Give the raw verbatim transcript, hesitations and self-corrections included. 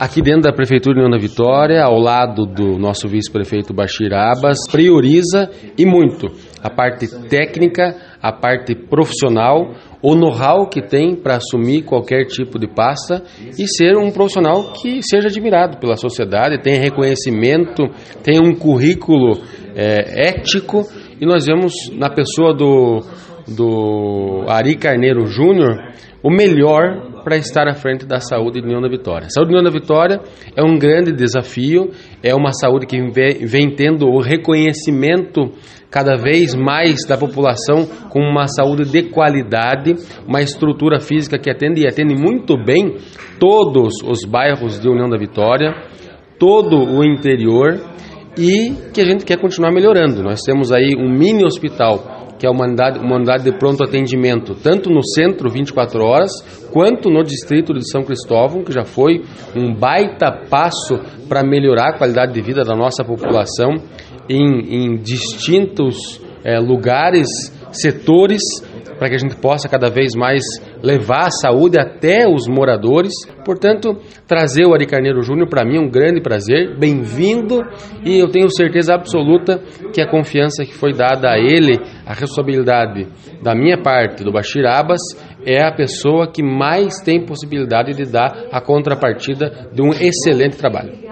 aqui dentro da Prefeitura de União da Vitória, ao lado do nosso vice-prefeito Bachir Abbas, prioriza e muito a parte técnica, a parte profissional, o know-how que tem para assumir qualquer tipo de pasta e ser um profissional que seja admirado pela sociedade, tenha reconhecimento, tenha um currículo é, ético. E nós vemos na pessoa do, do Ari Carneiro Júnior o melhor para estar à frente da saúde de União da Vitória. A saúde de União da Vitória é um grande desafio, é uma saúde que vem, vem tendo o reconhecimento cada vez mais da população com uma saúde de qualidade, uma estrutura física que atende e atende muito bem todos os bairros de União da Vitória, todo o interior, e que a gente quer continuar melhorando. Nós temos aí um mini hospital, que é uma unidade, uma unidade de pronto atendimento, tanto no centro vinte e quatro horas, quanto no distrito de São Cristóvão, que já foi um baita passo para melhorar a qualidade de vida da nossa população em, em distintos é, lugares, setores, para que a gente possa cada vez mais levar a saúde até os moradores. Portanto, trazer o Ari Carneiro Júnior para mim é um grande prazer, bem-vindo, e eu tenho certeza absoluta que a confiança que foi dada a ele, a responsabilidade da minha parte, do Bachir Abbas, é a pessoa que mais tem possibilidade de dar a contrapartida de um excelente trabalho.